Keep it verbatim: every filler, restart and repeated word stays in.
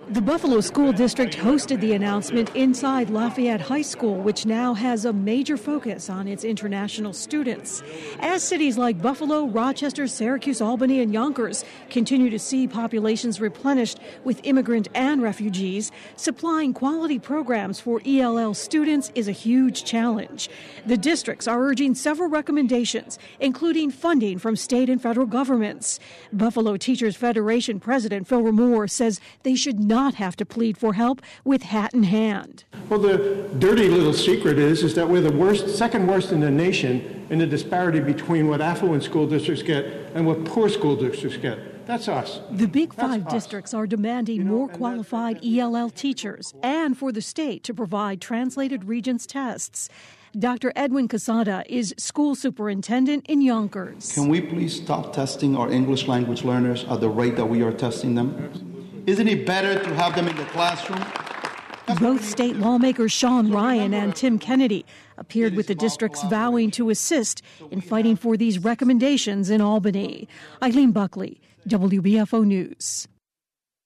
The Buffalo School District hosted the announcement inside Lafayette High School, which now has a major focus on its international students. As cities like Buffalo, Rochester, Syracuse, Albany, and Yonkers continue to see populations replenished with immigrant and refugees, supplying quality programs for E L L students is a huge challenge. The districts are urging several recommendations, including funding from state and federal governments. Buffalo Teachers Federation President Phil Ramore says they should not have to plead for help with hat in hand. Well, the dirty little secret is, is that we're the worst, second worst in the nation in the disparity between what affluent school districts get and what poor school districts get. That's us. The Big That's Five us. districts are demanding you know, more qualified E L L teachers and for the state to provide translated Regents tests. Doctor Edwin Casada is school superintendent in Yonkers. Can we please stop testing our English language learners at the rate that we are testing them? Isn't it better to have them in the classroom? Both state lawmakers Sean Ryan and Tim Kennedy appeared with the districts vowing to assist in fighting for these recommendations in Albany. Eileen Buckley, W B F O News.